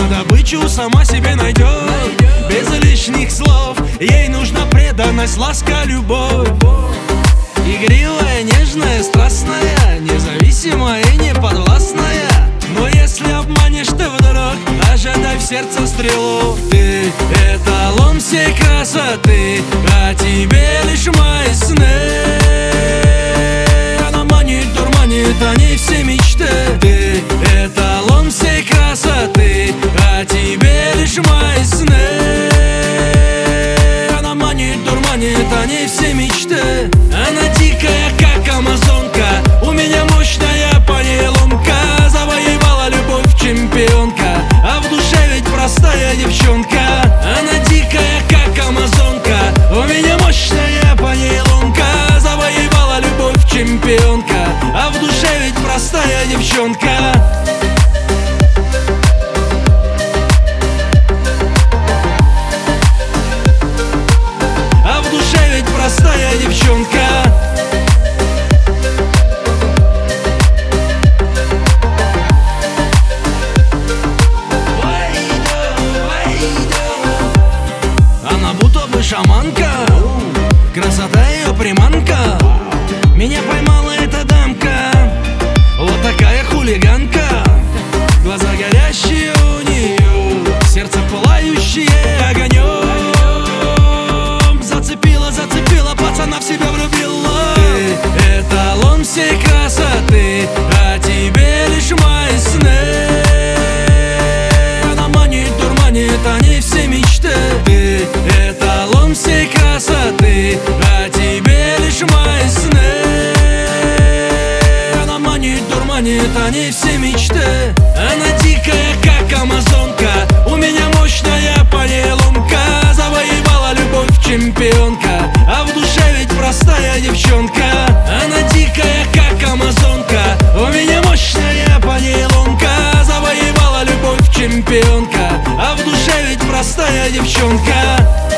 добычу сама себе найдет. Без лишних слов ей нужна преданность, ласка, любовь. Игривая, нежная, страстная, независимая и неподвластная. Но если обманешь ты вдруг, ожидай в сердце стрелу. Ты эталон всей красоты, а тебе лишь мои сны. Она манит, дурманит, они все мечты. Ты эталон всей красоты, а тебе лишь мои сны. Она манит, дурманит, они все мечты. Она дикая, как амазонка, у меня мощная по ней ломка. Завоевала любовь чемпионка, а в душе ведь простая девчонка. Она дикая, как амазонка, у меня мощная по ней ломка. Завоевала любовь чемпионка, а в душе ведь простая девчонка. А в душе ведь простая девчонка. Она будто бы шаманка, красота ее приманка. Меня поймала эта дамка, вот такая хулиганка. Глаза горящие у нее, сердце пылающее огонем. Зацепила, зацепила, пацана в себя влюбила. Ты эталон всей красоты, а тебе лишь мои сны. Она манит, дурманит, они все мечты. Ты эталон всей красоты, а тебе лишь мои сны. Она манит, дурманит, они все мечты. Она дикая, как амазонка, у меня мощная по ней ломка. Завоевала любовь чемпионка, а в душе ведь простая девчонка. Она дикая, как амазонка, у меня мощная по ней ломка. Завоевала любовь чемпионка, а в душе ведь простая девчонка.